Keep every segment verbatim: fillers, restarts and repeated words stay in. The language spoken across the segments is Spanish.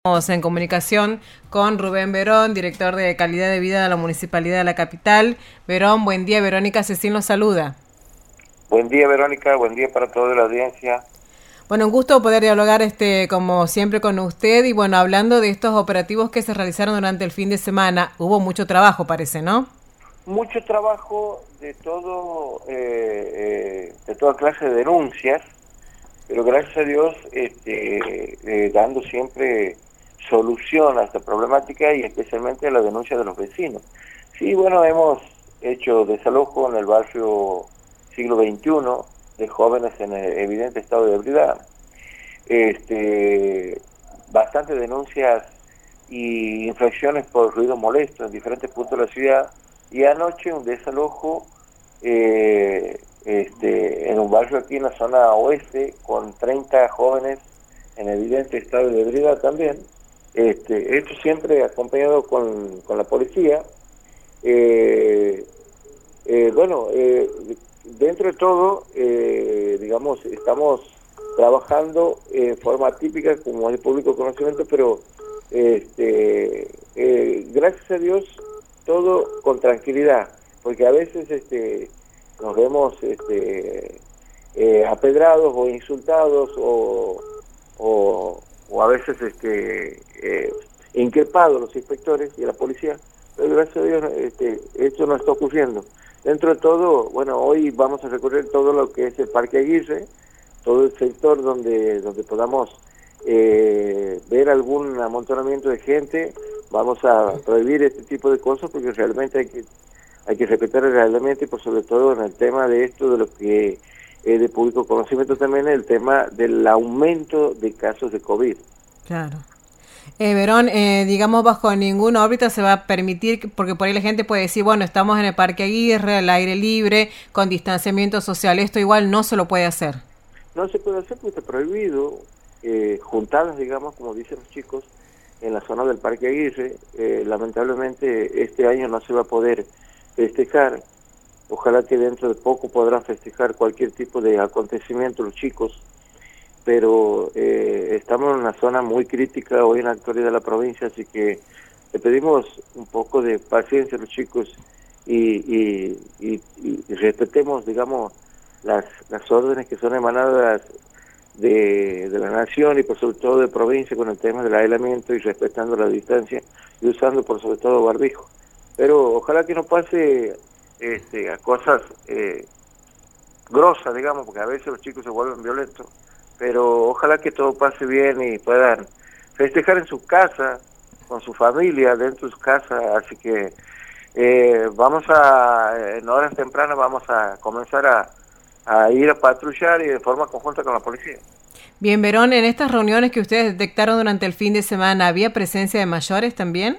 Estamos en comunicación con Rubén Verón, director de Calidad de Vida de la Municipalidad de la Capital. Verón, buen día. Verónica Cecín los saluda. Buen día, Verónica. Buen día para toda la audiencia. Bueno, un gusto poder dialogar este como siempre con usted. Y bueno, hablando de estos operativos que se realizaron durante el fin de semana, hubo mucho trabajo, parece, ¿no? Mucho trabajo de todo, eh, eh, de toda clase de denuncias, pero gracias a Dios este, eh, dando siempre solución a esta problemática y especialmente a la denuncia de los vecinos. Sí, bueno, hemos hecho desalojo en el barrio Siglo veintiuno de jóvenes en evidente estado de ebriedad. Este, bastantes denuncias y infracciones por ruido molesto en diferentes puntos de la ciudad, y anoche un desalojo eh, este, en un barrio aquí en la zona oeste con treinta jóvenes en evidente estado de ebriedad también. Este, esto siempre acompañado con, con la policía. Eh, eh, bueno, eh, dentro de todo, eh, digamos, estamos trabajando en forma típica como es de público conocimiento, pero este, eh, gracias a Dios todo con tranquilidad, porque a veces este, nos vemos este, eh, apedrados o insultados o, o, o a veces este, eh, increpados los inspectores y la policía, pero gracias a Dios este, esto no está ocurriendo. Dentro de todo, bueno, hoy vamos a recorrer todo lo que es el Parque Aguirre, todo el sector donde, donde podamos eh, ver algún amontonamiento de gente. Vamos a prohibir este tipo de cosas porque realmente hay que, hay que respetar el reglamento y por sobre todo en el tema de esto, de lo que es de público conocimiento también, el tema del aumento de casos de COVID. Claro. Eh, Verón, eh, digamos, bajo ninguna órbita se va a permitir, porque por ahí la gente puede decir, bueno, estamos en el Parque Aguirre, al aire libre, con distanciamiento social, esto igual no se lo puede hacer. No se puede hacer porque está prohibido, eh, juntadas, digamos, como dicen los chicos, en la zona del Parque Aguirre. Eh, lamentablemente este año no se va a poder festejar. Ojalá que dentro de poco podrán festejar cualquier tipo de acontecimiento los chicos, pero eh, estamos en una zona muy crítica hoy en la actualidad de la provincia, así que le pedimos un poco de paciencia a los chicos y, y, y, y respetemos, digamos, las, las órdenes que son emanadas de, de la nación y por sobre todo de provincia con el tema del aislamiento y respetando la distancia y usando por sobre todo barbijo. Pero ojalá que no pase este, a cosas eh, grosas, digamos, porque a veces los chicos se vuelven violentos, pero ojalá que todo pase bien y puedan festejar en su casa, con su familia, dentro de su casa, así que eh, vamos a, en horas tempranas vamos a comenzar a, a ir a patrullar y de forma conjunta con la policía. Bien, Verón, en estas reuniones que ustedes detectaron durante el fin de semana, ¿había presencia de mayores también?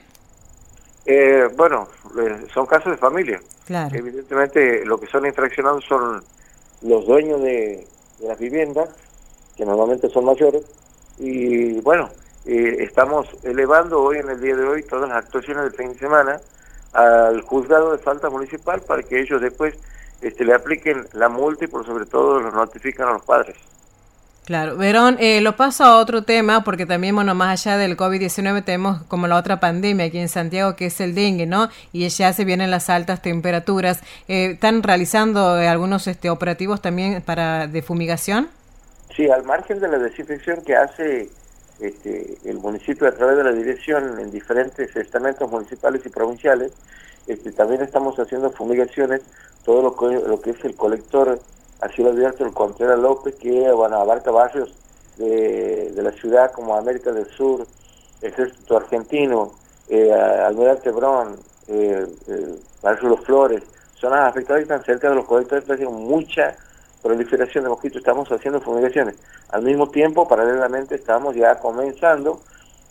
Eh, bueno, eh, son casos de familia. Claro. Evidentemente lo que son infraccionados son los dueños de, de las viviendas, que normalmente son mayores, y bueno, eh, estamos elevando hoy, en el día de hoy, todas las actuaciones del fin de semana al juzgado de falta municipal para que ellos después este, le apliquen la multa y por sobre todo los notifican a los padres. Claro, Verón, eh, lo paso a otro tema porque también, bueno, más allá del COVID diecinueve tenemos como la otra pandemia aquí en Santiago que es el dengue, ¿no? Y ya se vienen las altas temperaturas. Eh, ¿Están realizando eh, algunos este, operativos también para de fumigación? Sí, al margen de la desinfección que hace este, el municipio a través de la dirección en diferentes estamentos municipales y provinciales, este, también estamos haciendo fumigaciones, todo lo que, lo que es el colector a cielo abierto, el Contreras López, que bueno, abarca barrios de, de la ciudad como América del Sur, Ejército Argentino, eh, Almirante Brown, eh, eh, Barrio Los Flores, zonas afectadas que están cerca de los colectores, está haciendo mucha proliferación de mosquitos, estamos haciendo fumigaciones. Al mismo tiempo, paralelamente, estamos ya comenzando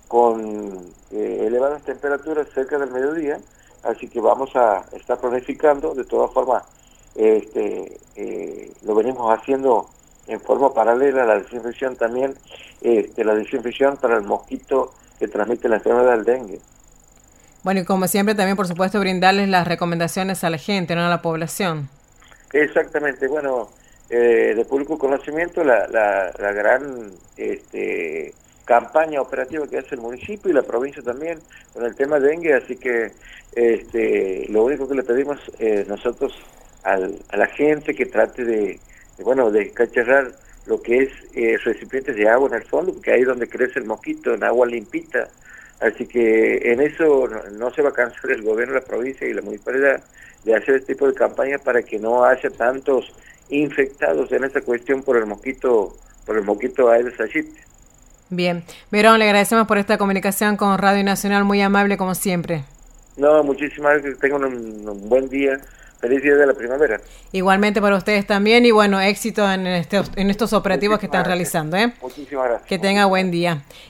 con eh, elevadas temperaturas cerca del mediodía, así que vamos a estar planificando, de todas formas, este, eh, lo venimos haciendo en forma paralela a la desinfección también, este, la desinfección para el mosquito que transmite la enfermedad del dengue. Bueno, y como siempre también, por supuesto, brindarles las recomendaciones a la gente, no a la población. Exactamente, bueno, eh, de público conocimiento, la, la, la gran este, campaña operativa que hace el municipio y la provincia también con el tema dengue, así que este, lo único que le pedimos eh, nosotros al, a la gente que trate de, de bueno, de cacharrar lo que es eh, recipientes de agua en el fondo, porque ahí es donde crece el mosquito, en agua limpita, así que en eso no, no se va a cansar el gobierno, la provincia y la municipalidad de hacer este tipo de campañas para que no haya tantos infectados en esa cuestión por el mosquito, por el mosquito Aedes aegypti. Bien, Verón, le agradecemos por esta comunicación con Radio Nacional, muy amable como siempre. No, muchísimas gracias, que tengan un, un buen día, feliz día de la primavera. Igualmente para ustedes también y bueno, éxito en, este, en estos operativos Muchísimas que están gracias. realizando. ¿eh? Muchísimas gracias. Que tenga buen día.